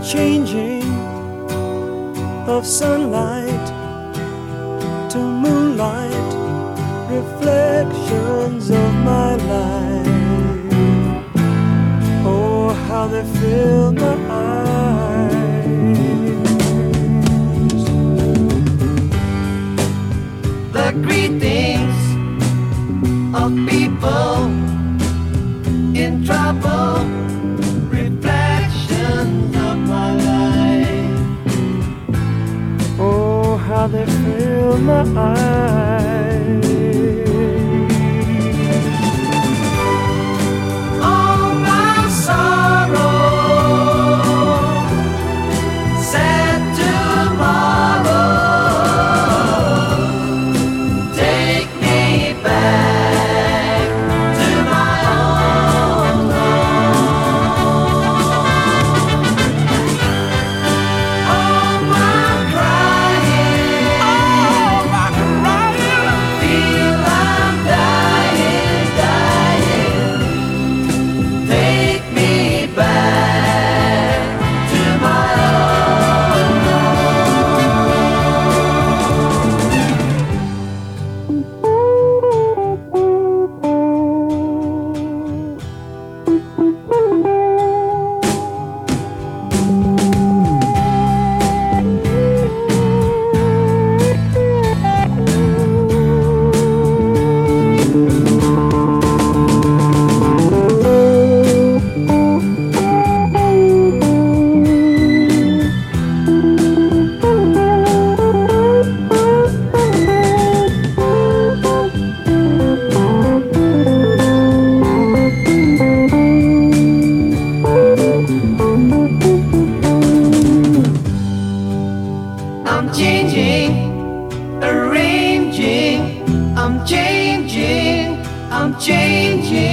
changing of sunlight to moonlight, reflections of my life. Oh, how they fill my eyes. The greetings of people in trouble, reflections of my life. Oh, how they fill my eyes. All my sorrow, sad tomorrow, take me back to my own home. All my crying, feel I'm dying, dying. Take me back to my own I'm changing, arranging, I'm changing, I'm changing.